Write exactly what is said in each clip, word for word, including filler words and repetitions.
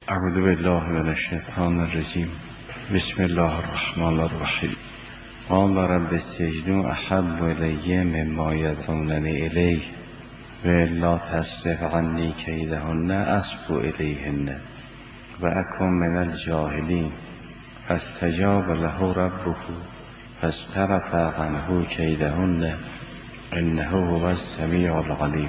اعوذ بالله من الشیطان الرجیم. بسم الله الرحمن الرحیم. قال رب السجن احب الی مما یدعوننی الیه والا تصرف عنی کیدهن اصب الیهن و اکن من الجاهلین فاستجاب له ربه فاصرف عنه کیدهن انه هو السمیع العلیم.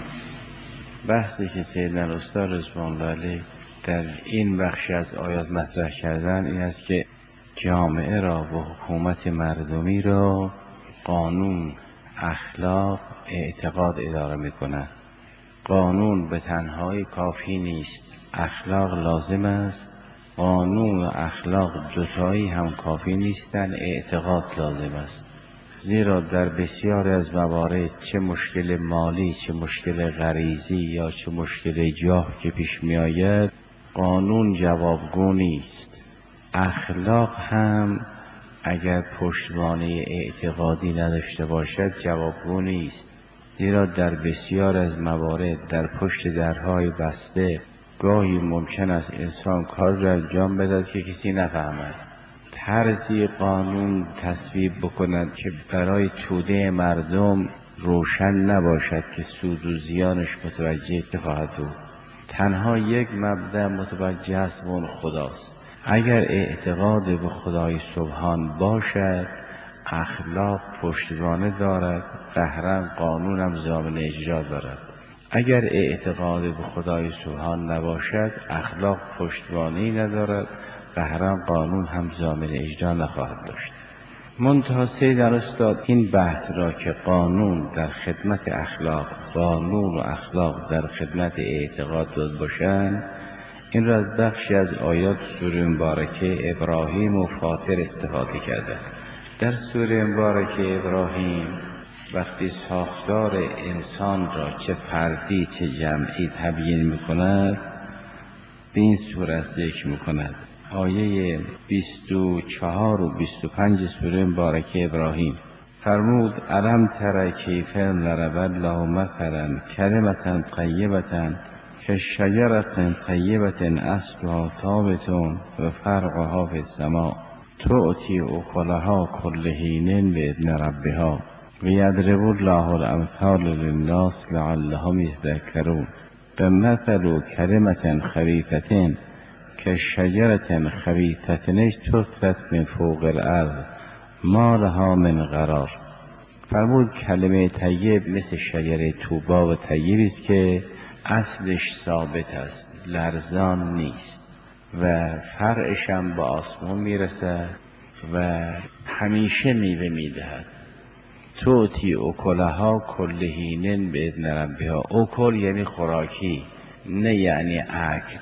بحثی که سیدنا استاد رضوان الله علیه در این بخش از آیات مطرح کردن این است که جامعه را و حکومت مردمی را قانون، اخلاق، اعتقاد اداره می‌کند. قانون به تنهایی کافی نیست، اخلاق لازم است. قانون و اخلاق دوتایی هم کافی نیستند، اعتقاد لازم است. زیرا در بسیاری از موارد چه مشکل مالی، چه مشکل غریزی یا چه مشکل جاه که پیش می آید، قانون جوابگو نیست. اخلاق هم اگر پشتوانه اعتقادی نداشته باشد جوابگو نیست. زیرا در بسیار از موارد در پشت درهای بسته گاهی ممکن است انسان کار را انجام بدهد که کسی نفهمد. طرزی قانون تصویب بکند که برای توده مردم روشن نباشد که سود و زیانش متوجه که خواهد بود. تنها یک مبدأ متوجه است و اون خداست. اگر اعتقاد به خدای سبحان باشد، اخلاق پشتوانه دارد، قهرن قانون هم ضامن اجرا دارد. اگر اعتقاد به خدای سبحان نباشد، اخلاق پشتوانه‌ای ندارد، قهرن قانون هم ضامن اجرا نخواهد داشت. منتها سیدنا استاد این بحث را که قانون در خدمت اخلاق، قانون و اخلاق در خدمت اعتقاد داد باشند، این را از بخشی از آیات سوره مبارکه ابراهیم و فاطر استفاده کرده. در سوره مبارکه ابراهیم وقتی ساختار انسان را چه فردی چه جمعی تبیین می‌کند، به این صورت ذکر می‌کند. آیه بیست و چهار و بیست و پنج سوره مبارکه ابراهیم فرمود الم تر کیف ضرب الله مثلا کلمة طیبة کشجرة طیبة اصلها ثابت و فرعها فی السماء تؤتی اکلها کل حین باذن ربها و یضرب الله الامثال للناس لعلهم یذکرون. بمثل کلمة خبیثة کشجرة خبیثة اجتثت من فوق الارض ما لها من قرار. فرمود کلمه طیب مثل شجره طوبا و طیبی است که اصلش ثابت است، لرزان نیست و فرعش هم به آسمان میرسد و همیشه میوه میدهد. توتی اکلها کل حین باذن ربها. اکل یعنی خوراکی، نه یعنی اکل.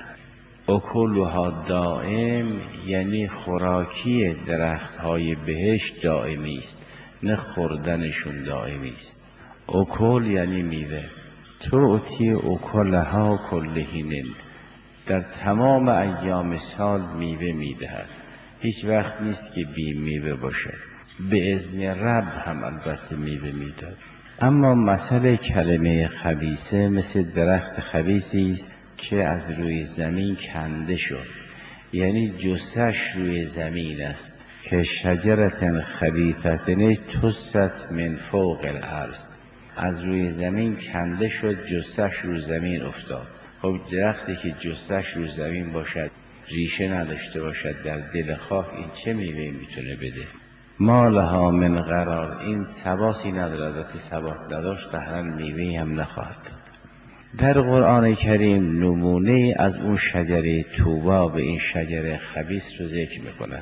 اکلها دائم یعنی خوراکی درخت های بهشت دائمی است، نه خوردنشون دائمی است. اکل یعنی میوه. توتی اکلها کل حین، در تمام ایام سال میوه میدهد، هیچ وقت نیست که بی میوه باشد. به اذن رب هم البته میوه میدهد. اما مسئله کلمه خبیثه مثل درخت خبیثی است که از روی زمین کنده شد، یعنی جثه‌اش روی زمین است. که شجرة خبیثة اجتثت من فوق الارض، از روی زمین کنده شد، جثه‌اش روی زمین افتاد. خب درختی که جثه‌اش روی زمین باشد، ریشه نداشته باشد در دل خاک، این چه میوه میتونه بده؟ ما لها من قرار، این ثباتی ندارد. وقتی ثبات نداشت قهرا میوه‌ای هم نخواهد داد. در قرآن کریم نمونه از اون شجره طوبا به این شجره خبیث رو ذکر میکنه.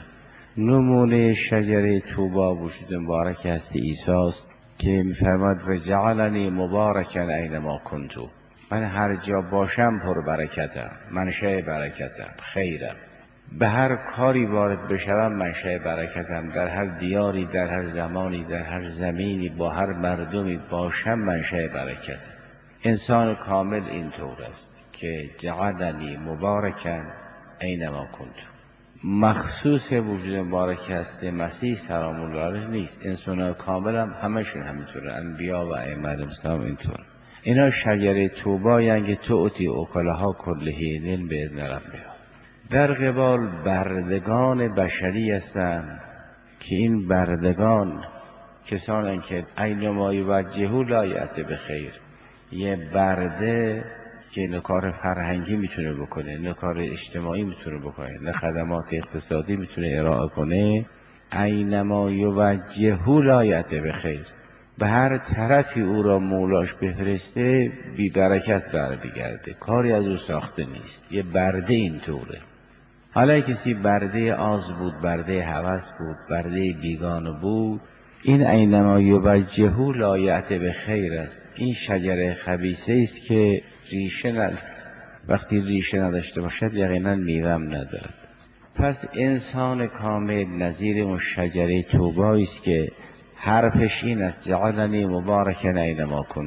نمونه شجره طوبا وجود مبارک هست عیسی است که میفرماد و جعلنی مبارکا اینما کنتو، من هر جا باشم پر برکتم، منشأ برکتم، خیرم. به هر کاری وارد بشوم منشأ برکتم. در هر دیاری، در هر زمانی، در هر زمینی، با هر مردمی باشم منشأ برکت. انسان کامل این طور است که جعلنی مبارکا اینما کنتو. مخصوص وجود مبارک هست مسیح سلام الله علیه نیست. انسان کامل هم همشون همینطوره، انبیا و ائمه الاسلام اینطور. اینا شجره طوبا یعنی که تؤتی اکلها کل حین باذن ربها. در قبال بردگان بشری هستند که این بردگان کسانی که اینما یوجهوا لا یأتی بخیر. یه برده که نه کار فرهنگی میتونه بکنه، نه کار اجتماعی میتونه بکنه، نه خدمات اقتصادی میتونه ارائه کنه، اینما یوجهوا لا یأتی بخیر. به هر طرفی او را مولاش بفرسته بی برکت برمیگرده، کاری از او ساخته نیست. یه برده اینطوره. حالا کسی برده آز بود، برده هوس بود، برده بیگانه بود، این اینما یوجهوا لا یأتی بخیر است. این شجره خبیثه است که ریشه ند... وقتی ریشه نداشته باشد یقینا میوه ندارد. پس انسان کامل نظیر اون شجره طوبی است که حرفش این است جعلنی مبارکا اینما کنت.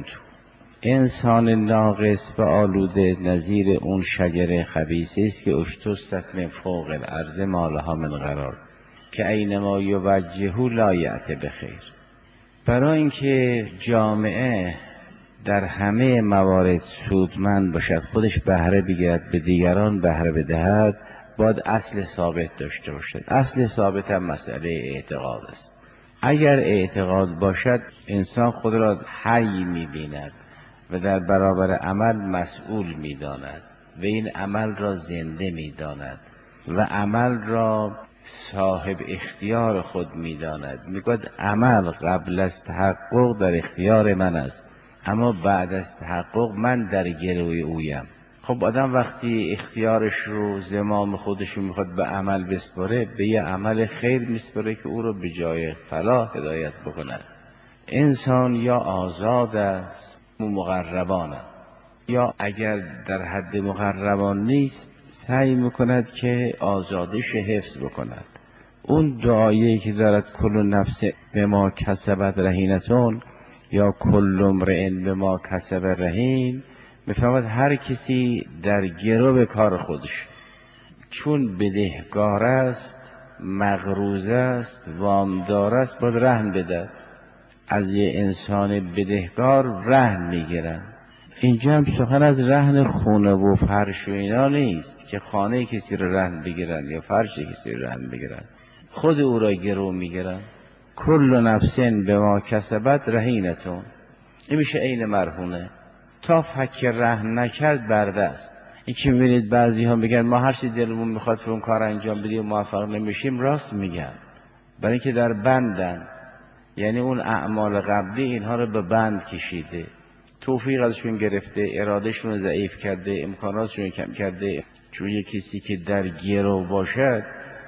انسان ناقص و آلوده نظیر اون شجره خبیثه است که اجتثت من فوق الارض ما لها من قرار، که اینما یوجهوا لا یأتی بخیر. برای اینکه جامعه در همه موارد سودمند باشد، خودش بهره بگیرد، به دیگران بهره بدهد، باید اصل ثابت داشته باشد. اصل ثابت هم مسئله اعتقاد است. اگر اعتقاد باشد انسان خود را حی می‌بیند و در برابر عمل مسئول می‌داند و این عمل را زنده می‌داند و عمل را صاحب اختیار خود می‌داند. میگوید عمل قبل از تحقق در اختیار من است، اما بعد از تحقق من در گروی اویم. خب آدم وقتی اختیارش رو، زمام خودش رو میخواد به عمل بسپره، به یه عمل خیر میسپره که او رو به جای فلاح هدایت بکند. انسان یا آزاد است و مقربان است، یا اگر در حد مقربان نیست سعی میکند که آزادش حفظ بکند. اون دعایی که دارد کل نفس بما کسبت رهینتون یا کل امرئ بما کسب رهین، میفهمد هر کسی در گرو کار خودش، چون بدهکار است، مغروض است، وامدار است، باید رهن بده. از یه انسان بدهکار رهن میگیرن. اینجا هم سخن از رهن خونه و فرش و اینا نیست که خانه کسی رو رهن بگیرن یا فرش کسی رو رهن بگیرن، خود او را گرو میگیرن. کل نفس بما کسبت رهینتون، این میشه عین مرهونه. تا فک رهن نکرد برده است. این که میبینید بعضی ها میگن ما هر چی دلمون میخواد اون کار انجام بدیم موفق نمیشیم، راست میگن، برای اینکه در بندن. یعنی اون اعمال قبلی اینها رو به بند کشیده، توفیق ازشون گرفته، ارادهشون رو ضعیف کرده، امکاناتشون رو کم کرده. چون یک کسی که در گرو باشد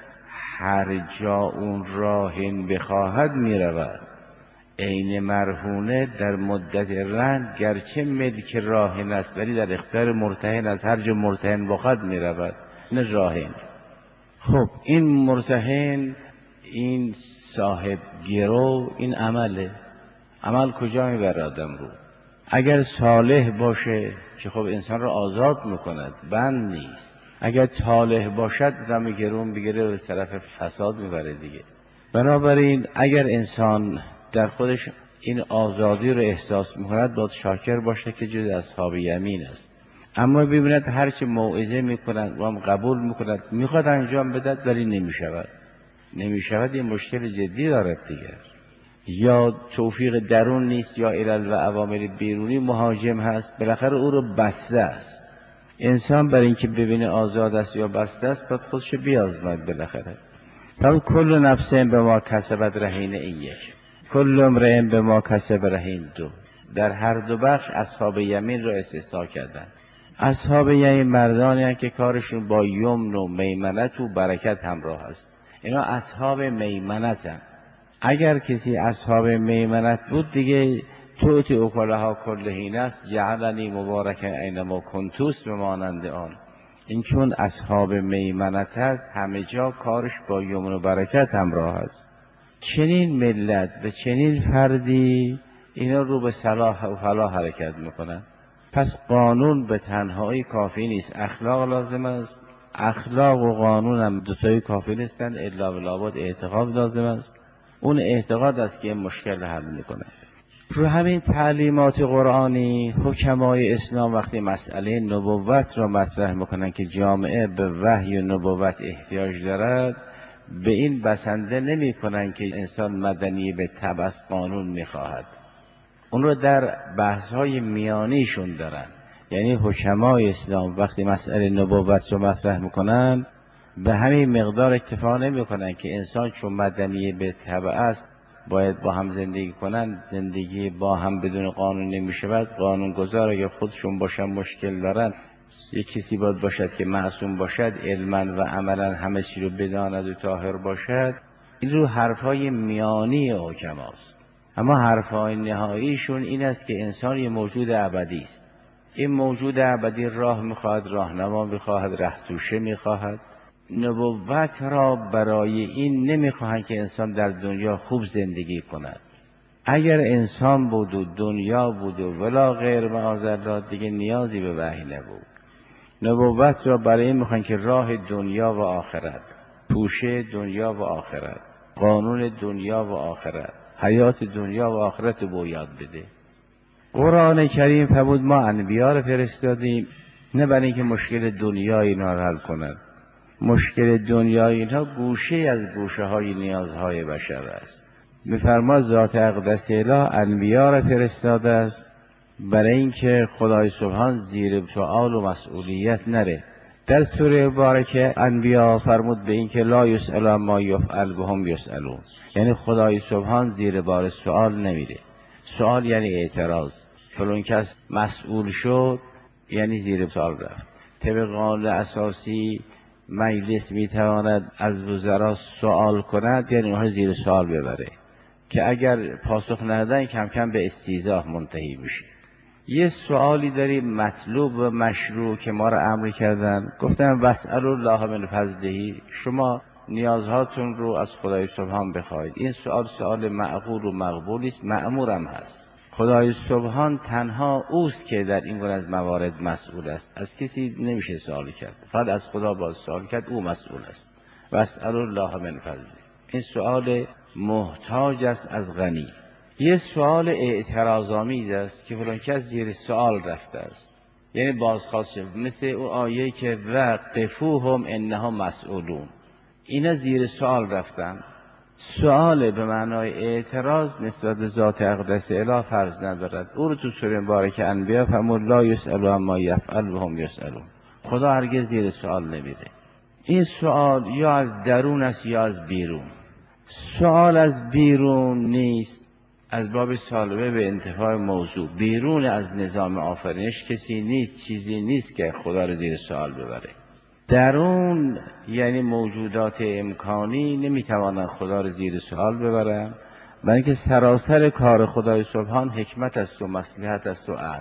هر جا اون راهن بخواهد میرود. عین مرهونه در مدت رهن گرچه ملک راهن است ولی در اختیار مرتهن است، هر جا مرتهن بخواد میرود، نه راهن. خب این مرتهن، این صاحب گرو، این عمله. عمل کجا میبره آدم رو؟ اگر صالح باشه که خب انسان رو آزاد میکند، بند نیست. اگر طالح باشد آدم گرون بگیره و به طرف فساد میبره دیگه. بنابراین اگر انسان در خودش این آزادی رو احساس میکند باید شاکر باشه که جز اصحاب یمین است. اما ببیند هرچی موعظه میکنند و هم قبول میکند، میخواد انجام بدهد ولی نمیشود. نمیشود این مشکل جدی دارد دیگر. یا توفیق درون نیست یا علل و عوامل بیرونی مهاجم هست، بالاخره او رو بسته است. انسان برای اینکه ببینه آزاد است یا بسته است باید خودش بیازماید بالاخره. پس کل نفس به ما کسبت رهین این یک، کل امرئ به ما کسب رهین دو. در هر دو بخش اصحاب یمین را استثناء کردن. اصحاب یمین مردانی هستند که کارشون با یمن و میمنت و برکت همراه است. اینا اصحاب میمنت هستند. اگر کسی اصحاب میمنت بود دیگه توتی اکلها کلهین است، جعلنی مبارکا اینما کنتوس به مانند آن. این چون اصحاب میمنت است همه جا کارش با یمن و برکت همراه است. چنین ملت و چنین فردی اینا رو به صلاح و فلاح حرکت میکنن. پس قانون به تنهایی کافی نیست، اخلاق لازم است. اخلاق و قانون هم دوتایی کافی نیستن، الا بالله اعتقاد لازم است. اون اعتقاد است که این مشکل حل میکنه. رو همین تعلیمات قرآنی حکمای اسلام وقتی مسئله نبوت را مطرح میکنن که جامعه به وحی و نبوت احتیاج دارد، به این بسنده نمی کنن که انسان مدنی به طبع از قانون میخواهد. اون رو در بحث های میانیشون دارن. یعنی حکمای اسلام وقتی مسئله نبوت رو مطرح میکنن به همین مقدار اکتفا نمی کنن که انسان چون مدنی به طبع است باید با هم زندگی کنن. زندگی با هم بدون قانون نمی شود. قانون گذار اگر خودشون باشن مشکل دارن. یک کسی باید باشد که معصوم باشد، علما و عملا همه چی رو بداند و طاهر باشد. این رو حرفای میانی حکماست. اما حرفای نهاییشون این است که انسان یه موجود ابدی است. این موجود ابدی راه میخواهد، راهنما میخواهد، رهتوشه میخواهد. نبوت را برای این نمیخواهند که انسان در دنیا خوب زندگی کند. اگر انسان بود و دنیا بود و ولا غیر معاذالله دیگه نیازی به وحی نبود. نبوت را برای این میخواهند که راه دنیا و آخرت، توشه دنیا و آخرت، قانون دنیا و آخرت، حیات دنیا و آخرت رو یاد بده. قرآن کریم فرمود ما انبیا رو فرستادیم نه برای اینکه مشکل دنیا اینا رو حل کنند. مشکل دنیای اینها گوشه از گوشه های نیازهای بشر است. می‌فرماد ذات اقدس اله انبیا را فرستاده است برای اینکه خدای سبحان زیر سؤال و مسئولیت نره. در سوره مبارکه انبیا فرمود به اینکه لا یسأل عما یفعل و هم یسألون. یعنی خدای سبحان زیر بار سؤال نمیره. سؤال یعنی اعتراض. فلان کس مسئول شد یعنی زیر سؤال رفت. طبق قانون اساسی مجلس میتواند از وزرا سوال کند، یعنی اونها زیر سوال ببره که اگر پاسخ ندادن کم کم به استیضاح منتهی میشه. یه سوالی داریم مطلوب و مشروع که ما را امر کردن، گفتم واسألوا الله من فضله، شما نیازهاتون رو از خدای سبحان بخواید. این سوال سوال معقول و مقبولی است، مأمورم هست. خدای سبحان تنها اوست که در این گونه از موارد مسئول است. از کسی نمیشه سوال کرد، فقط از خدا باید سوال کرد، او مسئول است. واسألوا الله من فضله. این سوال محتاج است از غنی. یه سوال اعتراض‌آمیز است که فلان کس زیر سوال رفته است، یعنی بازخواست شد، مثل او آیه که وقفوهم انهم مسئولون. اینا زیر سوال رفتن. سوال به معنای اعتراض نسبت به ذات اقدس اله فرض ندارد. او رو تو سوره مبارکه انبیا فرمود لا یسأل عما یفعل و هم یسألون. خدا هرگز زیر سوال نمیره. این سوال یا از درون است یا از بیرون. سوال از بیرون نیست، از باب سالبه به انتفاع موضوع. بیرون از نظام آفرینش کسی نیست، چیزی نیست که خدا رو زیر سوال ببره. درون یعنی موجودات امکانی نمیتوانند خدا رو زیر سوال ببرن، بلکه سراسر کار خدای سبحان حکمت است و مصلحت است و عدل.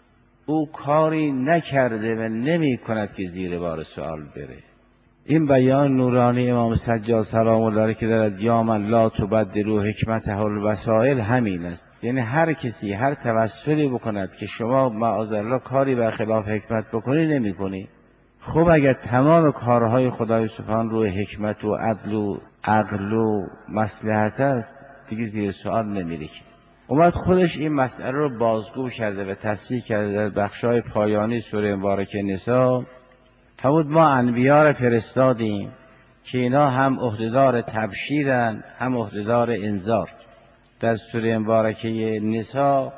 او کاری نکرده و نمی کند که زیر بار سوال بره. این بیان نورانی امام سجاد سلام الله علیه که دارد یا من لا تبدلوا حکمته الوسائل همین است. یعنی هر کسی هر توسلی بکند که شما معاذالله کاری به خلاف حکمت بکنی نمی کنی. خب اگر تمام کارهای خدای سبحان روی حکمت و عدل و عقل و مصلحت است دیگه زیر سوال نمیره. اومد خودش این مسئله رو بازگو کرده و تصحیح کرده در بخشای پایانی سوره مبارکه نساء. فرمود ما انبیا را فرستادیم که اینا هم عهدهدار تبشیرن هم عهدهدار انذار. در سوره مبارکه نساء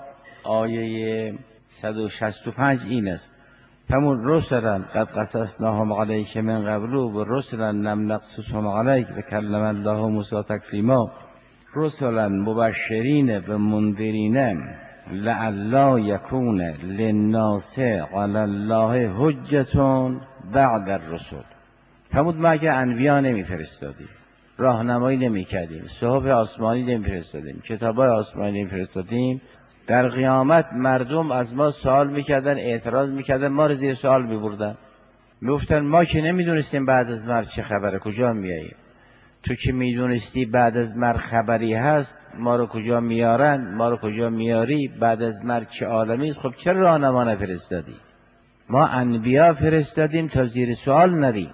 آیه صد و شصت و پنج این است. فرمود رسلا قد قصصناهم علیک من قبل و رسلا لم نقصصهم علیک و کلم الله موسی تکلیما. رسلا مبشرین و منذرین لعلی یکون للناس علی الله حجة بعد الرسل. فرمود ما اگه انبیا نمی فرستادیم، راهنمایی نمی کردیم، صحف آسمانی نمی فرستادیم، کتابای آسمانی نمی فرستادیم، در قیامت مردم از ما سوال میکردن، اعتراض میکردن، ما رو زیر سوال میبردن. میگفتن ما که نمیدونستیم بعد از مرگ چه خبره، کجا میاییم؟ تو که میدونستی بعد از مرگ خبری هست، ما رو کجا میارن؟ ما رو کجا میاری؟ بعد از مرگ چه عالمی است؟ خب چرا راهنما نفرستادی؟ ما انبیا فرستادیم تا زیر سوال نریم.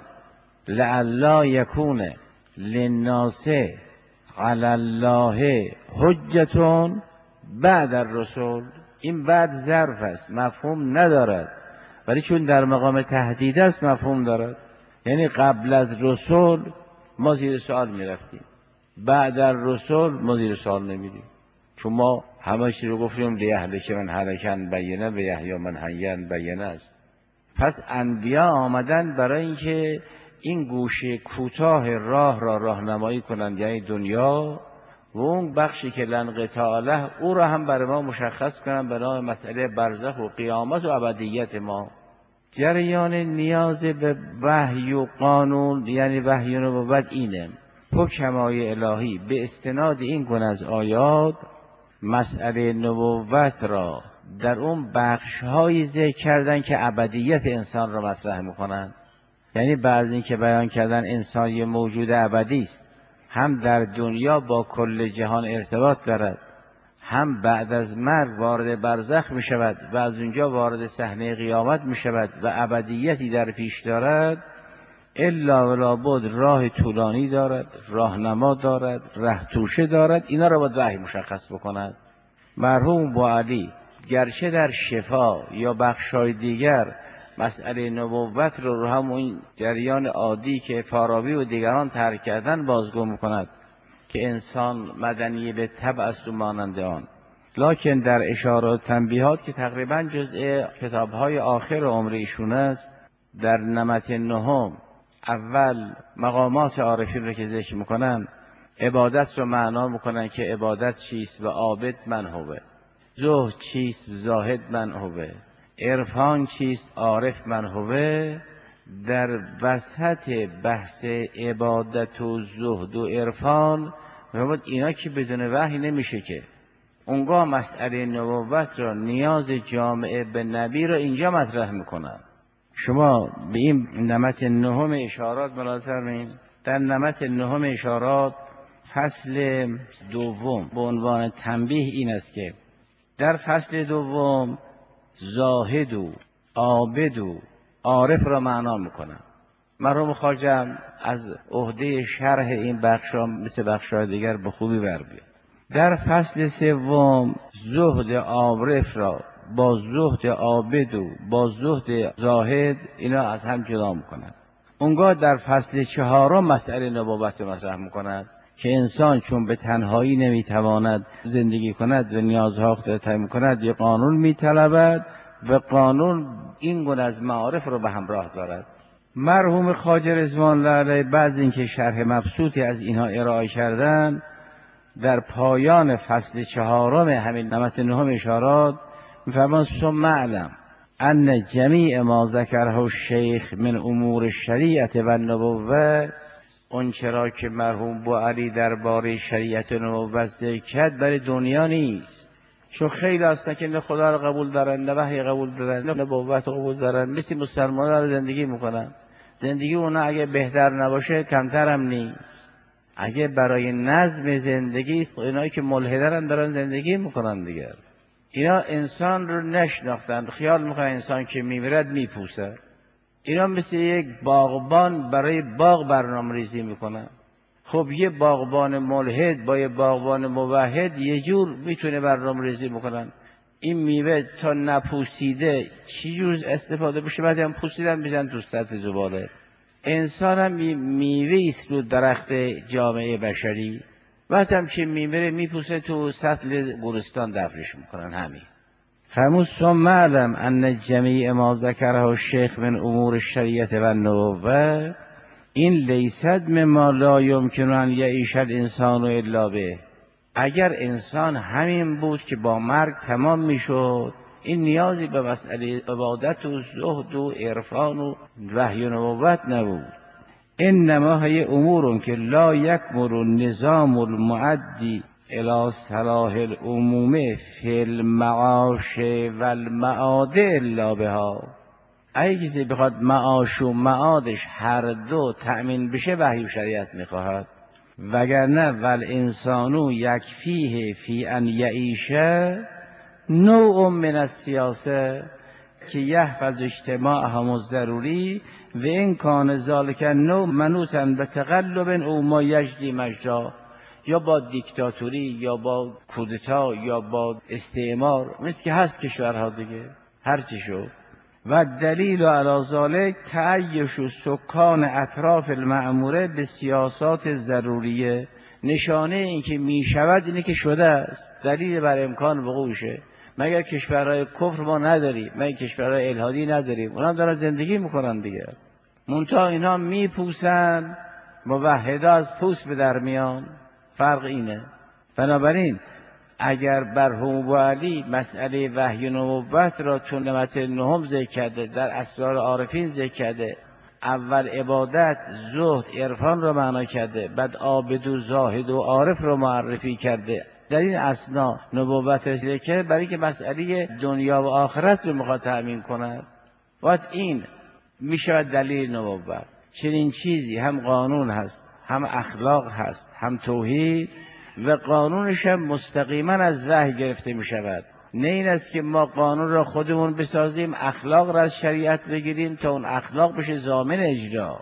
لعلی یکون للناس علی الله حجة بعد الرسول، این بعد ظرف است، مفهوم ندارد، ولی چون در مقام تهدید است مفهوم دارد. یعنی قبل از رسول ما زیر سوال می رفتیم، بعد الرسول ما زیر سوال نمیریم، چون ما همه چی رو گفتیم لیهلک من هلکن بینه به یحیی من حیین بینه است. پس انبیا آمدن برای اینکه این گوشه کوتاه راه را راهنمایی کنند، یعنی دنیا، و اون بخشی که لنقطاع له او را هم برای ما مشخص کنند به نام مسئله برزخ و قیامت و ابدیت ما. جریان نیاز به وحی و قانون، یعنی وحی و نبوت، اینه حکمای الهی به استناد این گونه از آیات مسئله نبوت را در اون بخش‌هایی ذکر کردن که ابدیت انسان را مطرح می‌کنند. یعنی بعض این که بیان کردن انسان یه موجود ابدی است، هم در دنیا با کل جهان ارتباط دارد، هم بعد از مرگ وارد برزخ می شود و از اونجا وارد صحنه قیامت می شود و ابدیتی در پیش دارد، الا ولا بود راه طولانی دارد، راهنما دارد، ره توشه دارد. اینا را باید وحی مشخص بکند. مرحوم بوعلی گرچه در شفا یا بخشای دیگر مسئله نبوت رو رو همون جریان عادی که فارابی و دیگران ترک کردن بازگو میکند که انسان مدنی به طبع است و مانند آن، لکن در اشارات تنبیهات که تقریبا جزء کتابهای آخر عمر ایشون است، در نمط نهم اول مقامات عارفین رو که ذکر میکنن، عبادت رو معنا میکنن که عبادت چیست و عابد من هوه، زهد چیست، زاهد من هوه، عرفان چیست، عارف من هوه. در وسط بحث عبادت و زهد و عرفان اینا که بدون وحی نمیشه، که اونگاه مسئله نبوت را، نیاز جامعه به نبی را اینجا مطرح میکنن. شما به این نمط نهم اشارات ملاحظه فرمایید. در نمط نهم اشارات فصل دوم به عنوان تنبیه این است که در فصل دوم زاهد و عابد و عارف را معنا میکنن. مرحوم خواجه از عهده شرح این بخشا مثل بخشای دیگر به خوبی بر بیاد. در فصل سوم زهد عارف را با زهد عابد و با زهد زاهد اینا از هم جدا میکنن. اونگاه در فصل چهارم مسئله نبوت مطرح میکنند که انسان چون به تنهایی نمیتواند زندگی کند و نیازها را تامین کند، یک قانون میطلبد و قانون این گونه از معارف رو به همراه دارد. مرحوم خواجه رضوان الله علیه بعد اینکه شرح مبسوطی از اینها ارائه کردن، در پایان فصل چهارم همین نمط نهم اشارات می‌فرمایند ثم اعلم ان جمیع ما ذکره الشیخ من امور الشریعه و النبوه، اون چرا که مرحوم بوعلی درباره شریعت و نبوت ذکر کرد برای دنیا نیست، چون خیلی هستن که نه خدا رو قبول دارن، نه وحی قبول دارن، نه نبوت قبول دارن، مثل مسلمان‌ها رو زندگی میکنن. زندگی اونا اگه بهتر نباشه کمتر هم نیست. اگه برای نظم زندگی است، اینایی که ملحدن دارن زندگی میکنن دیگر. اینا انسان رو نشناختن، خیال میکنن انسان که میمیرد میپوسه. اینا مثل یک باغبان برای باغ برنامه ریزی میکنن. خب یه باغبان ملحد با یه باغبان موحد یه جور میتونه برنامه ریزی بکنن. این میوه تا نپوسیده چی جور استفاده بشه، بعد هم پوسیدن بزن تو سطح زباله. انسان هم میوه است رو درخت جامعه بشری، بعد هم که میمیره میپوسه تو سطح گورستان دفنش میکنن. همین فرمود ثم اعلم ان جمیع ما ذکره الشیخ من امور الشریعه و النبوه این لیست مما لا یمکن ان یعیش الانسان الا به. اگر انسان همین بود که با مرگ تمام میشد، این نیازی به مسئله عبادت و زهد و عرفان و وحی و نبوت نبود. انما هی امور که لا یکمل النظام المعدی الی صلاح العموم فی المعاش و المعاد الا بها. اگه کسی بخواد معاش و معادش هر دو تأمین بشه، وحی و شریعت میخواهد، وگرنه ول انسانو یکفیه فی ان یعیشه نوع من السیاسه که یحفظ اجتماع هم ضروری و این کان ذالک نوع منوطن به تقلب او ما یجدی مجدا. یا با دیکتاتوری یا با کودتا یا با استعمار، مثل که هست کشورها دیگه هر چی شد. و دلیل علی ذلک تعیش سکان اطراف المأموره به سیاسات ضروریه. نشانه این که می شود اینه که شده است، دلیل بر امکان وقوعشه. مگر کشورهای کفر ما نداریم؟ مگر کشورهای الهادی نداریم؟ اونا دارن زندگی میکنن دیگه. منتها اینا میپوسن، موحدا از پوست به در میان. فرق اینه. بنابراین اگر برهم و علی مسئله وحی و نبوت را تو نمت نهم ذکر کرده، در اسرار عارفین ذکر کرده، اول عبادت، زهد، عرفان را معنا کرده، بعد عابد و زاهد و عارف را معرفی کرده، در این اثنا نبوت را ذکر کرده برای که مسئله دنیا و آخرت رو میخواد تأمین کند. باید این میشود دلیل نبوت. چنین چیزی هم قانون هست، هم اخلاق هست، هم توحید، و قانونش هم مستقیما از وحی گرفته می شود. نه این است که ما قانون را خودمون بسازیم، اخلاق را از شریعت بگیریم تا اون اخلاق بشه ضامن اجرا.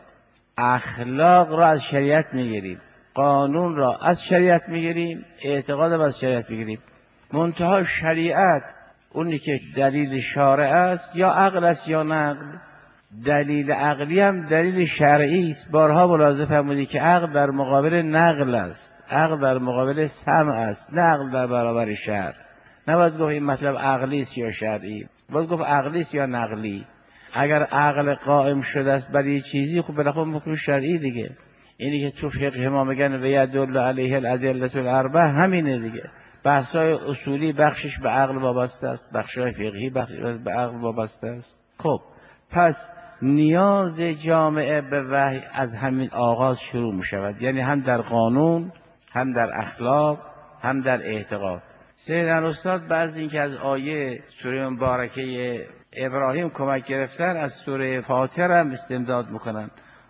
اخلاق را از شریعت میگیریم، قانون را از شریعت میگیریم، اعتقاد را از شریعت میگیریم. منتها شریعت اونی که دلیل شارع است، یا عقل است یا نقل. دلیل عقلی هم دلیل شرعی است. بارها ملاحظه فرمودید که عقل در مقابل نقل است، عقل در مقابل سمع است، نه عقل در برابر شرع. نباید گفت این مطلب عقلی است یا شرعی، باید گفت عقلی است یا نقلی. اگر عقل قائم شده است برای چیزی، خب بالاخره حکم شرعی دیگه. اینی که تو فقه ما میگن و یدل علیه الادله الاربع، همینه دیگه. بحث‌های اصولی بخشش به عقل وابسته است، بخش‌های فقهی بخشش به عقل وابسته است. خب پس نیاز جامعه به وحی از همین آغاز شروع می شود، یعنی هم در قانون، هم در اخلاق، هم در اعتقاد. سیدنا استاد بعضی این که از آیه سوره مبارکه ابراهیم کمک گرفتن، از سوره فاطر هم استمداد میکنن.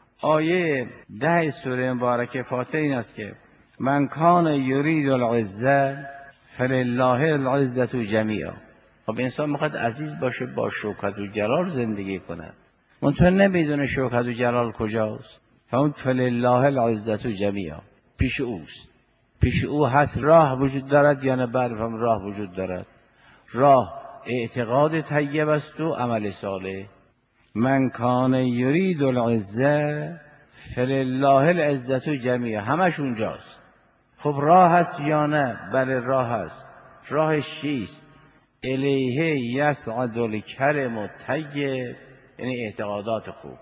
آیه ده سوره مبارکه فاطر این است که من کان یرید العزه فلله العزة جمیعا. خب انسان میخواد عزیز باشه، با شوکت و جلال زندگی کنه، منتها نمیدونه شوکت و جلال کجاست. فاون فلله العزة جمیعا، پیش اوست. پیش او هست. راه وجود دارد یا نه؟ بله، هم راه وجود دارد. راه اعتقاد طیب است و عمل صالح. من کان یرید العزه فلله العزة جمیعا، همش اونجاست. خب راه هست یا نه؟ بله راه هست. راهش چیست؟ الیه یصعد الکلم الطیب، یعنی اعتقادات خوب.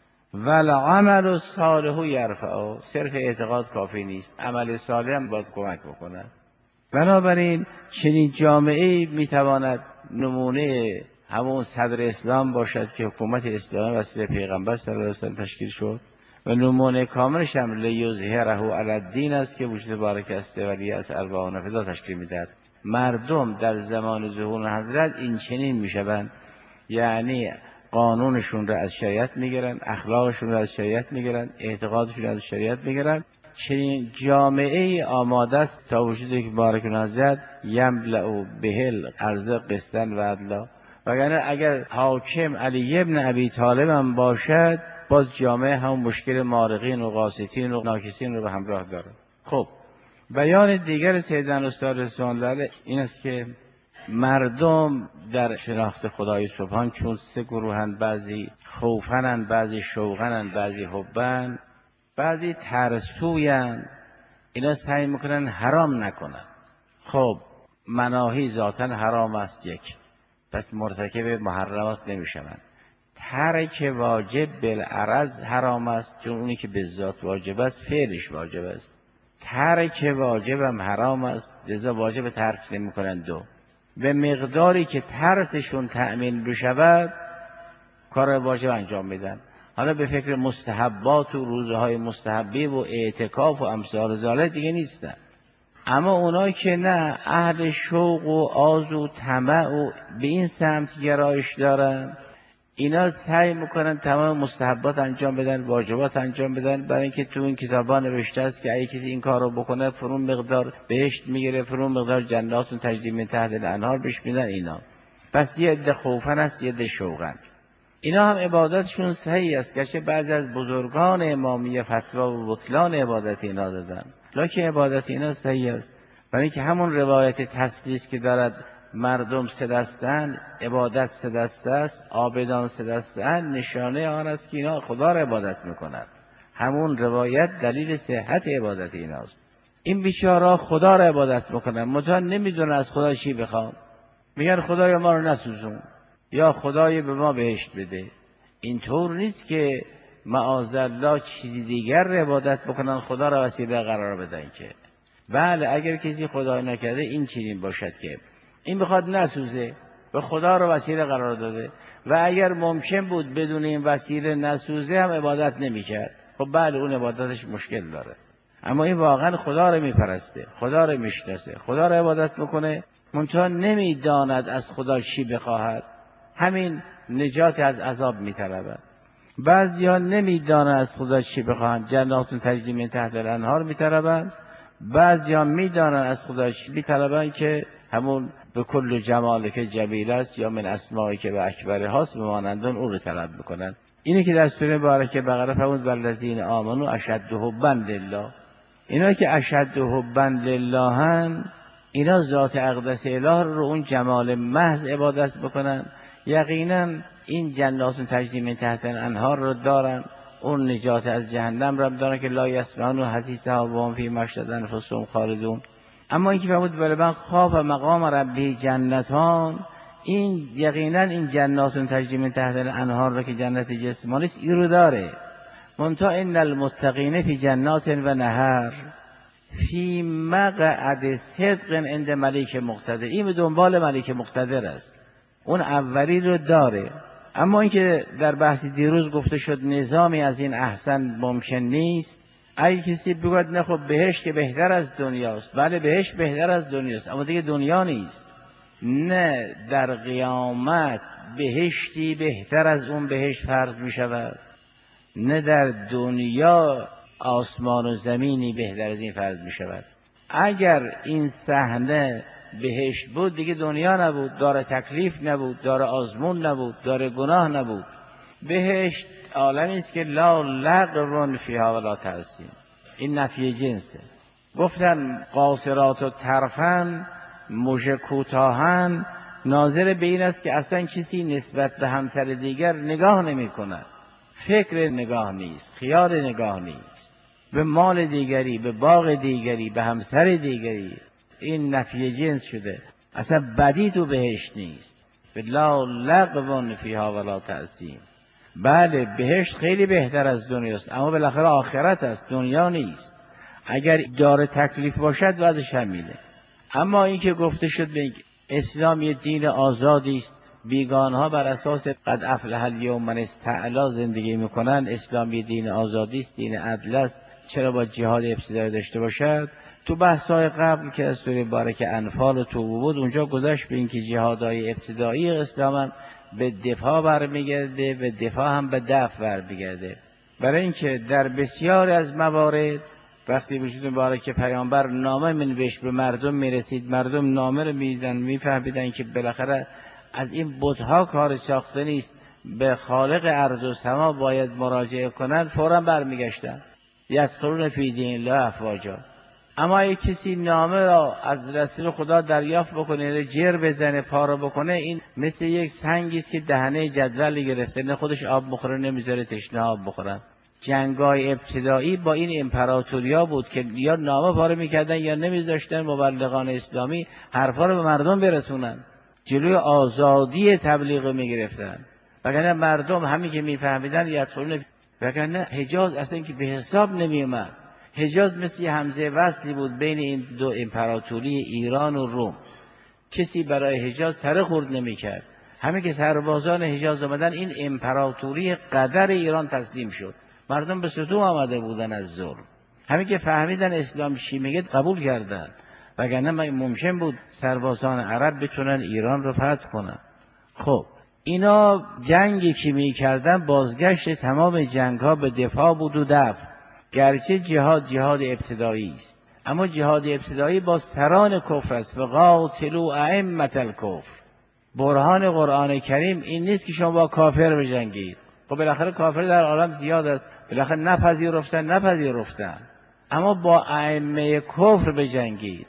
والعمل الصالح یرفعه، صرف اعتقاد کافی نیست، عمل صالح هم باید کمک بکنه. بنابراین چنین جامعه میتواند نمونه همون صدر اسلام باشد که حکومت اسلامی وسیله پیغمبر صلی الله علیه و سلم تشکیل شد، و نمونه کاملش هم لیظهره علی الدین است که وجود بارک است ولی از اربعون فدا تشکیل میدهد. مردم در زمان ظهور حضرت این چنین میشوند، یعنی قانونشون را از شریعت میگیرن، اخلاقشون را از شریعت میگیرن، اعتقادشون را از شریعت میگیرن. چنین جامعه آماده است تا وجود یک بارک حضرت یملأ بهل ارض قسطن و عدلا. وگرنه اگر حاکم علی ابن ابی طالب هم باشد، باز جامعه هم مشکل مارقین و قاسطین و ناکسین رو به همراه داره. خب بیان دیگر سیدنا استاد رضوان الله علیه این است که مردم در شناخت خدای سبحان چون سه گروهن، بعضی خوفنن، بعضی شوقنن، بعضی حبن، بعضی ترسوین، اینا سعی میکنن حرام نکنن. خب مناهی ذاتن حرام است یک، پس مرتکب محرمات نمیشن. ترک واجب بالعرض حرام است، چون اونی که به ذات واجب است فعلش واجب است. ترک واجب هم حرام است، لذا واجب ترک نمیکنن. دو، به مقداری که ترسشون تأمین بشود کار واجب انجام میدن. حالا به فکر مستحبات و روزهای مستحبی و اعتکاف و امثال ذالک دیگه نیستن. اما اونایی که نه، اهل شوق و آز و طمع و به این سمت گرایش دارن، اینا سعی میکنن تمام مستحبات انجام بدن، واجبات انجام بدن، برای اینکه تو این کتابا نوشته است که اگه کسی این کار رو بکنه فرون مقدار بهشت میگیره، فرون مقدار جنات تجری من تحت الانهار بهش میدن. اینا پس یه عده خوفن است، یه عده شوقن. اینا هم عبادتشون صحیح است، گرچه بعضی از بزرگان امامیه فتوا و بطلان عبادت اینا دادن، لکه عبادت اینا صحیح است. برای اینکه همون روایت تسلیس که دارد مردم سه دستند، عبادت سه دسته است، عابدان سه دستند، نشانه آن است که اینا خدا را عبادت میکنند. همون روایت دلیل صحت عبادت ایناست. این بیچاره‌ها خدا را عبادت میکنن، منتها نمیدونن از خدا چی بخوان. میگن خدای ما رو نسوزون، یا خدای به ما بهشت بده. اینطور نیست که معاذالله چیزی دیگر را عبادت بکنن، خدا را وسیله قرار بدن. که بله اگر کسی خدای نکرده این چنین باشد که این بخواد نسوزه، به خدا را وسیله قرار داده، و اگر ممکن بود بدون این وسیله نسوزه هم عبادت نمیکرد، خب بله اون عبادتش مشکل داره. اما این واقعا خدا را میپرسته، خدا را میشناسه، خدا را عبادت میکنه، منتها نمیداند از خدا چی بخواهد، همین نجات از عذاب میطلبد. بعضیا نمیدانند از خدا چی بخواهند، جنات تجری من تحت الانهار میطلبند. بعضیا میدانند از خدا چی میطلبند که همون به کل جمال که جمیل است، یا من اسمایی که به اکبر هاست بمانندون اون رو طلب میکنند. اینه که در سوره مبارکه بقره فرمود والذین آمنوا اشد حبا لله. اینا که اشد حبا للهن، اینا ذات اقدس اله رو اون جمال محض عبادت بکنن، یقینا این جنات تجری من تحت الانهار رو دارن، اون نجات از جهنم رو دارن که لا یسمعون حسیسها و هم فی ما اشتهت انفسهم خالدون. اما اینکه فرمود ولمن خاف مقام ربه جنتان، این یقینا این جنات تجری من تحت الانهار رو که جنت جسمانی است این رو داره. منتها ان المتقین فی جنات و نهر فی مقعد صدق عند ملیک مقتدر. این به دنبال ملیک مقتدر است، اون اولی رو داره. اما اینکه در بحث دیروز گفته شد نظامی از این احسن ممکن نیست، اگه کسی بگوید نه خب بهشت که بهتر از دنیاست، بله بهشت بهتر از دنیاست، اما دیگه دنیا نیست. نه در قیامت بهشتی بهتر از اون بهشت فرض می شود، نه در دنیا آسمان و زمینی بهتر از این فرض می شود. اگر این صحنه بهشت بود دیگه دنیا نبود، داره تکلیف نبود، داره آزمون نبود، داره گناه نبود. بهشت عالمی است که لا لغو فیها ولا تأثیم. این نفی جنسه. گفتن قاصرات و طرفن، مژه کوتاهن، ناظر به این است که اصلا کسی نسبت به همسر دیگر نگاه نمی کند، فکر نگاه نیست، خیال نگاه نیست، به مال دیگری، به باغ دیگری، به همسر دیگری. این نفی جنس شده، اصلا بدی تو بهشت نیست. لا لغو فیها ولا تأثیم. بله بهشت خیلی بهتر از دنیاست، اما بالاخره آخرت است، دنیا نیست. اگر داره تکلیف باشد وضعش همینه. اما این که گفته شد به اسلام یه دین آزادی است، بیگانها بر اساس قد افلح الیوم من استعلا زندگی میکنن، اسلام یه دین آزادی است، دین عدل است، چرا با جهاد ابتدایی داشته باشد؟ تو بحث‌های قبل که از سوره مبارکه انفال و توبه بود، اونجا گذشت به اینکه جهادهای ابتدایی اسلام هم به دفاع برمیگرده، به دفاع هم به دفع برمیگرده. برای اینکه در بسیاری از موارد وقتی وجود مبارک پیامبر نامه منوشت به مردم میرسید، مردم نامه رو میدیدن، میفهمیدن که بالاخره از این بت‌ها کار ساخته نیست، به خالق ارض و سما باید مراجعه کنن، فوراً برمیگشتن یدخلون فی دین الله افواجا. اما اگه کسی نامه را از رسول خدا دریافت بکنه، جر بزنه، پارو بکنه، این مثل یک سنگی است که دهنه جدول گرفته، نه خودش آب بخوره نمیذاره تشنه آب بخورن. جنگای ابتدایی با این امپراتوریا بود که یا نامه پاره میکردن یا نمیذاشتن مبلغان اسلامی حرفا رو به مردم برسونن، جلوی آزادی تبلیغ میگرفتن. وگرنه مردم همین که میفهمیدن یدخلون، وگرنه حجاز اصلا که به حساب نمیومد. حجاز مثل همزه وصلی بود بین این دو امپراتوری ایران و روم، کسی برای حجاز تره خورد نمیکرد. همین که سربازان حجاز آمدن، این امپراتوری قدر ایران تسلیم شد، مردم به ستوه آمده بودن از ظلم. همین که فهمیدن اسلام چی میگه قبول کردن، وگرنه ممکن بود سربازان عرب بتونن ایران رو فتح کنن. خب اینا جنگی که میکردن بازگشت تمام جنگ ها به دفاع بود و دفع. گرچه جهاد جهاد ابتدایی است، اما جهاد ابتدایی با سران کفر است. وقاتلوا ائمة الکفر. برهان قرآن کریم این نیست که شما با کافر بجنگید. خب بالاخره کافر در عالم زیاد است، بالاخره نپذیرفتن نپذیرفتن اما با ائمه کفر بجنگید.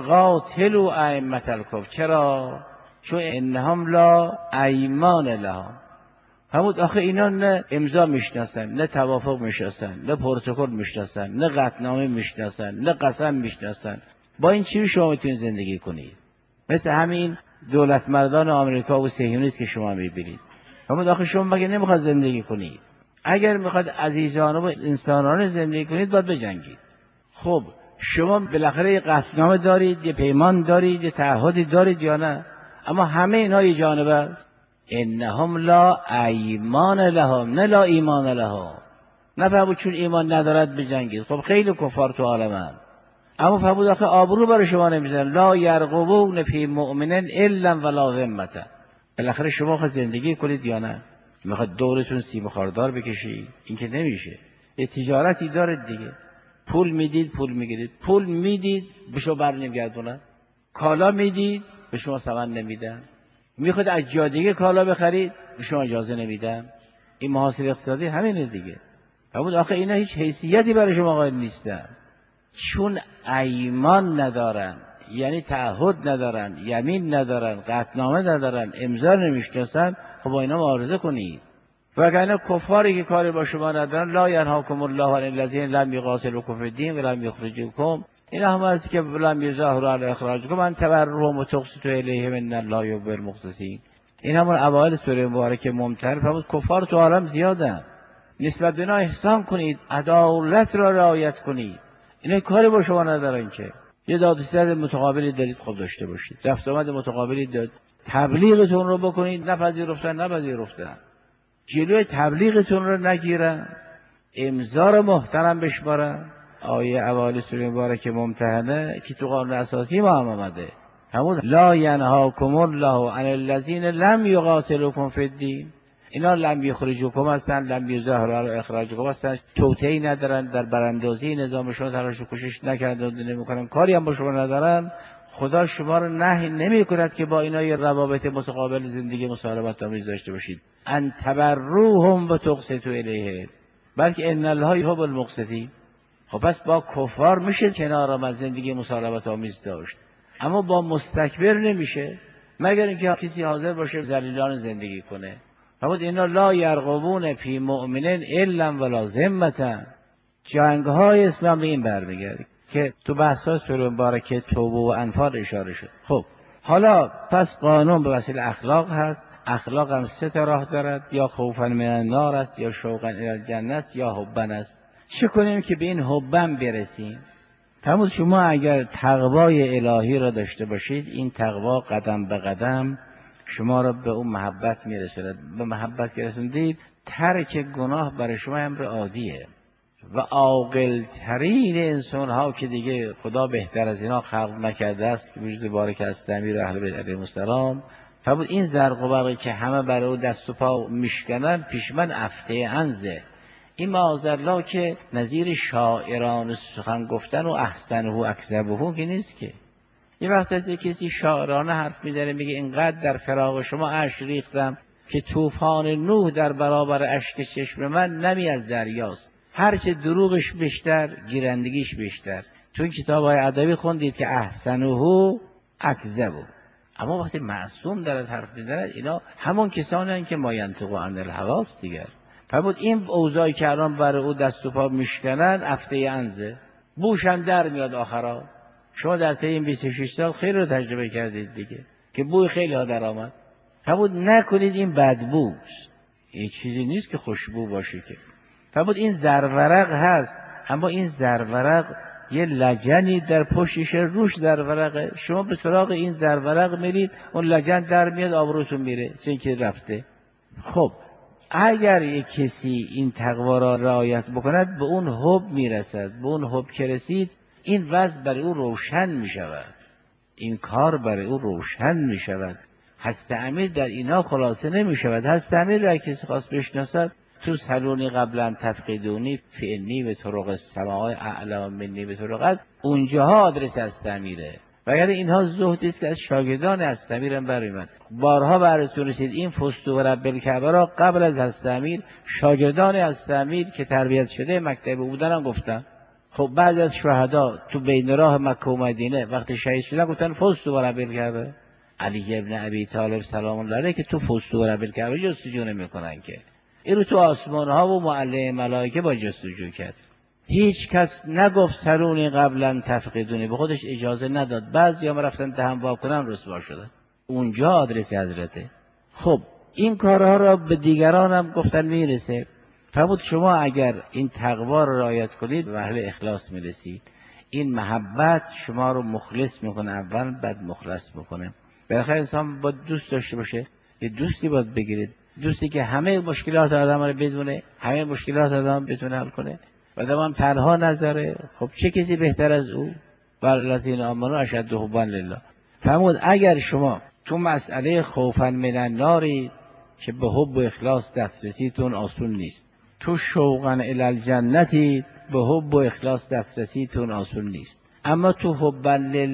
فقاتلوا ائمه الکفر. چرا؟ چون انهم لا ایمان لهم. همون آخه اینا نه امضا میشناسن، نه توافق میشناسن، نه پروتکل میشناسن، نه قطعنامه میشناسن، نه قسم میشناسن. با این چی شما میتونید زندگی کنید؟ مثل همین دولت مردان آمریکا و صهیونیست که شما میبینید. همون آخه شما مگه نمیخواد زندگی کنید؟ اگر میخواد عزیزانه و انسانانه زندگی کنید باید بجنگید. خب شما بالاخره یه قطعنامه دارید، یه پیمان دارید، یه تعهدی دارید یا نه؟ اما همه اینا یه جانبه است. انهم لا ایمان لهم، نه لا ایمان لهم. نه فرمود چون ایمان ندارد بجنگید. خب خیلی کفار تو عالمن، اما فرمود آخه آبرو برای شما نمیزنن. لا یرقبون فی مؤمن الا ولا ذمه. بالاخره شما خواهد زندگی کنید یا نه؟ میخواد دورتون سیم خاردار بکشید؟ این که نمیشه. یه تجارتی دارد دیگه، پول میدید پول میگیرید، پول میدید به شما بر نمیگردونن، کالا میدید به شما ثمن نمیدن، میخواد از جادیگه کالا بخرید به شما اجازه نمیدن. این محاسب اقتصادی همینه دیگه. فرمود آخه اینا هیچ حیثیتی برای شما قائل نیستن، چون ایمان ندارن، یعنی تعهد ندارن، یمین ندارن، قطعنامه ندارن، امضا نمیشناسن. خب با اینا معارضه کنید. وگرنه کفاری که کاری با شما ندارن، لا ینهاکم الله عن الذین لم یقاتلوکم فی الدین ولم یخرجوکم، این هم هست که لم یظاهروا علی اخراجکم ان تبروهم و تقسطوا الیهم ان الله یحب المقسطین. این همون اوایل سوره مبارکه ممتحنه فرمود کفار تو عالم زیادن، نسبت به اینا احسان کنید، عدالت را رعایت کنید. اینا کاری با شما ندارن که. یه دادستان متقابلی دارید، خب داشته باشید. رفت آمد متقابلی دارید، تبلیغتون رو بکنید. نپذیرفتن نپذیرفتن جلوی تبلیغتون رو نگیرن، امضا رو محترم بشمارن. آیه اوایل سوره مبارکه ممتحنه که تو قانون اساسی ما هم آمده، همون لا ینهاکم الله عن الذین لم یقاتلوکم فی الدین. اینا لم یخرجوکم هستن، لم یظاهروا علی اخراجکم هستن، توطئه‌ای ندارن، در براندازی نظام شما تلاش و کوشش نکردن، نمیکنن، کاری هم با شما ندارن. خدا شما رو نهی نمیکند که با اینا یه روابط متقابل زندگی مصالحت آمیز داشته باشید. ان تبروهم و تقسطوا الیهم، بلکه ان الله یحب المقسطین. خب پس با کفار میشه کنار از زندگی مصالحت آمیز داشت، اما با مستکبر نمیشه، مگر اینکه کسی حاضر باشه ذلیلانه زندگی کنه. فرمود اینا لا یرقبون فی مؤمن الا ولا ذمه. جنگ های اسلام به این برمیگرده که تو بحث های سوره مبارکه توبه و انفال اشاره شد. خب حالا پس قانون به وسیله اخلاق هست. اخلاق هم سه تا راه دارد، یا خوفا من النار است، یا شوقا الی الجنه است، یا حبا است. چه کنیم که به این حبا برسیم؟ فرمود شما اگر تقوای الهی را داشته باشید، این تقوا قدم به قدم شما را به اون محبت میرسوند. به محبت که رسوندید، ترک گناه برای شما امر عادیه. و عاقل ترین انسان ها که دیگه خدا بهتر از اینا خلق نکرده است، که وجود بارک است امیر اهل بیت علیهم السلام. فرمود این زرق و برقی که همه برای او دست و پا میشکنن، پیش من افته انزه. این معاذالله که نظیر شاعران سخن گفتن و احسنه و اکذبه که نیست که. یه وقت از کسی شاعرانه حرف میزنه، میگه اینقدر در فراق شما اشک ریختم که طوفان نوح در برابر اشک چشم من نمی از دریاست. هرچه دروغش بیشتر، گیرندگیش بیشتر. تو این کتاب‌های ادبی خوندید که احسنه اکذبه. اما وقتی معصوم دارد حرف میزند، اینا همون کسانی هستند که ما ینطق عن الهوی دیگر. فرمود این اوضاعی که الان برای او دست و پا میشکنن افته انزه، بوشم در میاد آخرا. شما در طی این بیست و شش سال خیلی رو تجربه کردید دیگه که بوی خیلی ها در آمد. فرمود نکنید این بدبوست، این چیزی نیست که خوشبو باشه که. فرمود این زرورق هست، اما این زرورق یه لجنی در پشتش، روش زرورقه. شما به سراغ این زرورق میرید، اون لجن در میاد، آبروتون میره چون که رفته. خب اگر یک کسی این تقوا را رعایت بکند، به اون حب میرسد. به اون حب که رسید، این وضع برای او روشن میشود، این کار برای او روشن میشود. هست امیر در اینا خلاصه نمیشود. هست امیر را کسی خواست بشناسد، تو سلونی قبلا تفقیدونی فعنی به طرق السماء اعلام منی به طرق است، اونجاها آدرس هست امیره. وگرنه اینها زهدی است که از شاگردان هست امیر هم برمیاد. بارها براتون رسید این فستو و رب الکعبه را قبل از هست امیر شاگردان هست امیر که تربیت شده مکتب بودن هم گفتن. خب بعضی از شهدا تو بین راه مکه و مدینه وقتی شهید شدن گفتن فزتو برب الکعبه. علی ابن ابی طالب سلام الله علیه که تو فزتو برب الکعبه جستجو نمیکنن که، این رو تو آسمان ها و معلم ملائکه با جستجو کرد. هیچ کس نگفت سرونی قبلا تفقدونی، به خودش اجازه نداد. بعضی هم رفتن دهن وا کنن رسوا شدن. اونجا آدرس حضرته. خب این کارها را به دیگران هم گفتن میرسه. فرمود شما اگر این تقوا را رعایت کنید به اهل اخلاص میرسید. این محبت شما رو مخلص میکنه، اول بعد مخلص میکنه. بالاخره انسان باید دوست داشته باشه، یه دوستی باید بگیرید، دوستی که همه مشکلات آدم رو بدونه، همه مشکلات آدم بتونه حل کنه، آدم هم تنها نذاره. خب چه کسی بهتر از او؟ والذین آمنوا اشد حبا لله. فرمود اگر شما تو مسئله خوفا من الناری که به حب و اخلاص دسترسیتون آسون نیست، تو شوقا الی الجنتی به حب و اخلاص دسترسیتون آسون نیست، اما تو حبا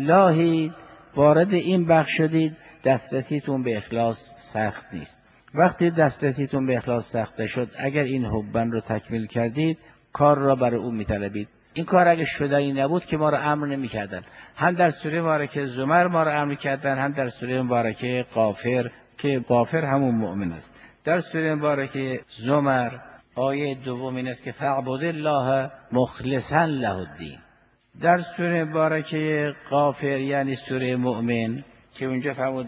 لله وارد این بخش شدید دسترسیتون به اخلاص سخت نیست. وقتی دسترسیتون به اخلاص سخت شد، اگر این حبن رو تکمیل کردید کار را برای او میطلبید. این کار اگه شدنی نبود که ما را امر نمی‌کردن. هم در سوره مبارکه زمر ما را امر کردن، هم در سوره مبارکه غافر که غافر همون مؤمن است. در سوره مبارکه زمر آیه دوم این است که فاعبد الله مخلصا له الدین. در سوره مبارکه غافر یعنی سوره مؤمن که اونجا فرمود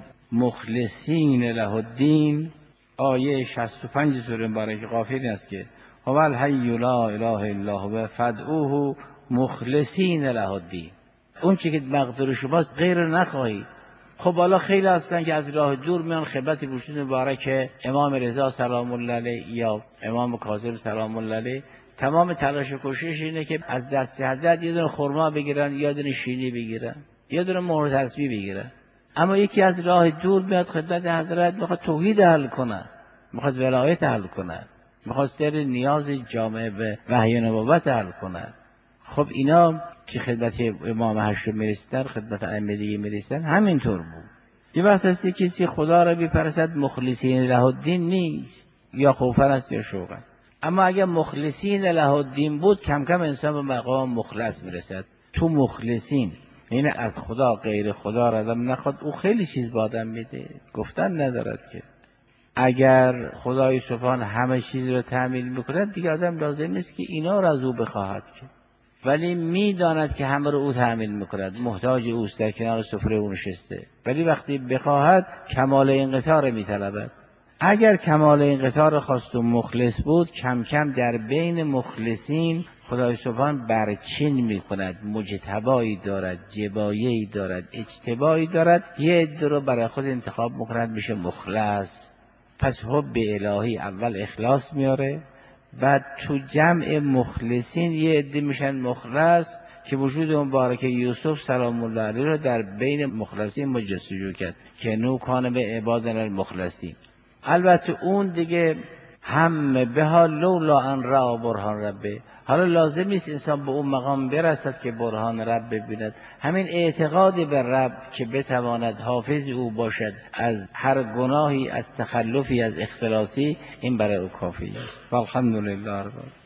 مخلصین له الدین، آیه شصت و پنج سوره مبارکه غافر این است که هو الحی لا اله الا هو فادعوه مخلصین له الدین. اون چی که مقدور شماست غیر نخواهید. خب حالا خیلی هستن که از راه دور میان خدمت بوشون مبارک امام رضا سلام الله علیه یا امام کاظم سلام الله علیه، تمام تلاش و کوشش اینه که از دست حضرت یه دونه خرما بگیرن، یا دونه شیرینی بگیرن، یه دونه مهر تسبیح بگیرن. اما یکی از راه دور میاد خدمت حضرت میخواد توحید حل کنه، میخواد ولایت حل کنه، میخواد سر نیاز جامعه به وحی نبوت حل کنه. خب اینا که خدمت امام هشتم میرسیدن، خدمت ائمه دیگه میرسیدن، همینطور بود. یه وقت هستی کسی خدا را بیپرستد مخلصین له الدین نیست، یا خوفا است یا شوقا. اما اگر مخلصین له الدین بود کم کم انسان به مقام مخلص میرسد. تو مخلصین این از خدا غیر خدا را آدم نخواد، او خیلی چیز با آدم میده، گفتن ندارد که اگر خدای سبحان همه چیز رو تأمین میکند دیگه آدم لازم نیست که اینا را از او بخواهد که، ولی میداند که همه رو او تأمین میکند، محتاج اوست، در کنار سفره او نشسته، ولی وقتی بخواهد کمال انقطاع را میطلبد. اگر کمال انقطاع را خواست و مخلص بود، کم کم در بین مخلصین خدای سبحان برچین میکند، مجتبایی دارد، جبایه‌ای دارد، اجتبایی دارد، یه عده رو برای خود انتخاب میکند، میشه مخلص. پس حب الهی اول اخلاص میاره، بعد تو جمع مخلصین یه عده میشن مخلص که وجود مبارک یوسف سلام الله علیه رو در بین مخلصین مجسجو کرد که نو کان به عبادنا المخلصین. البته اون دیگه هم به حال لولا ان را برهان ربه، حالا لازم نیست انسان به اون مقام برسد که برهان رب ببیند، همین اعتقاد به رب که بتواند حافظ او باشد از هر گناهی، از تخلفی، از اختلاسی، این برای او کافی است. والحمدلله رب العالمین.